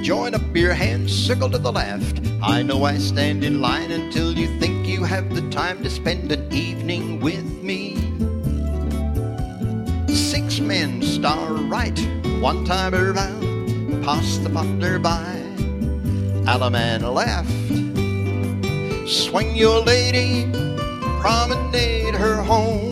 Join up your hands, circle to the left. I know I stand in line until you think you have the time to spend an evening with me. 6 men star right, 1 time around, pass the partner by. Alaman left, swing your lady, promenade her home.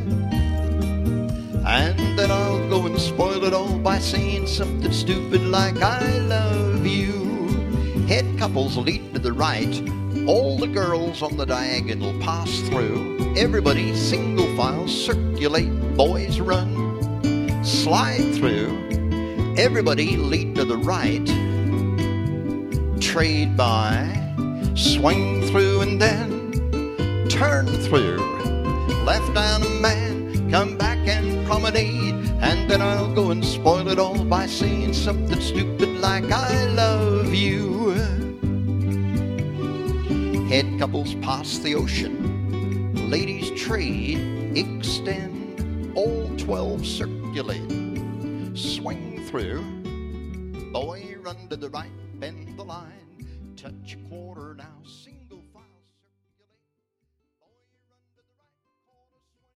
And then I'll go and spoil it all by saying something stupid like I love you. Head couples lead to the right, all the girls on the diagonal pass through. Everybody single file circulate, boys run, slide through. Everybody lead to the right, trade by, swing through and then turn through. Left down a man, come back and promenade. And then I'll go and spoil it all by saying something stupid like I love you. Head couples pass the ocean, ladies trade, extend, all 12 circulate, swing through. Boy run to the right, bend the line, touch a quarter now, sing.